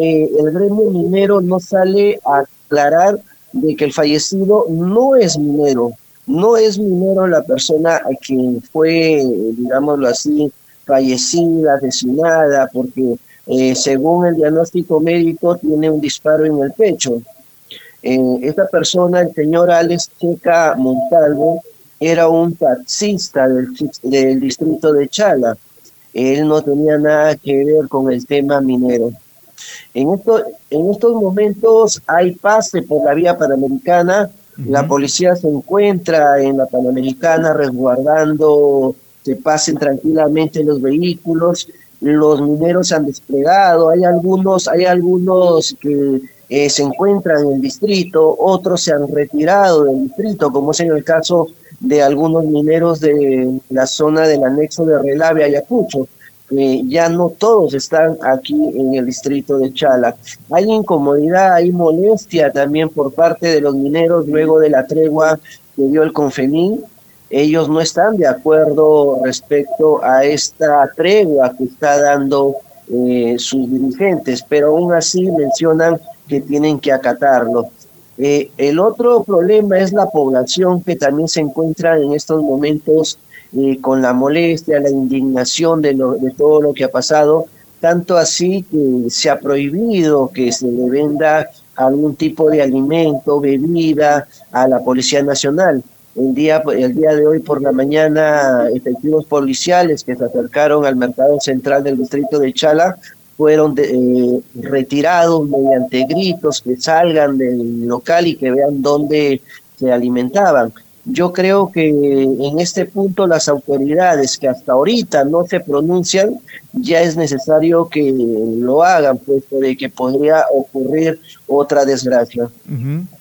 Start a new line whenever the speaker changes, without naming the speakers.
el gremio minero no sale a aclarar de que el fallecido no es minero, no es minero la persona a quien fue, digámoslo así, fallecida, asesinada, porque según el diagnóstico médico tiene un disparo en el pecho. Esta persona, el señor Alex Checa Montalvo, era un taxista del distrito de Chala. Él no tenía nada que ver con el tema minero. En estos momentos hay pase por la vía panamericana. La
Ujú.
policía se encuentra en la panamericana resguardando que pasen tranquilamente los vehículos. Los mineros se han desplegado. Hay algunos que se encuentran en el distrito, otros se han retirado del distrito, como es en el caso de algunos mineros de la zona del anexo de Relave, Ayacucho. Ya no todos están aquí en el distrito de Chala. Hay incomodidad, hay molestia también por parte de los mineros luego de la tregua que dio el Confemín. Ellos no están de acuerdo respecto a esta tregua que está dando sus dirigentes, pero aún así mencionan que tienen que acatarlo. El otro problema es la población que también se encuentra en estos momentos con la molestia, la indignación de todo lo que ha pasado, tanto así que se ha prohibido que se le venda algún tipo de alimento, bebida a la Policía Nacional. El día de hoy por la mañana, efectivos policiales que se acercaron al mercado central del distrito de Chala fueron retirados mediante gritos que salgan del local y que vean dónde se alimentaban. Yo creo que en este punto las autoridades que hasta ahorita no se pronuncian, ya es necesario que lo hagan, puesto de que podría ocurrir otra desgracia.
Ujú.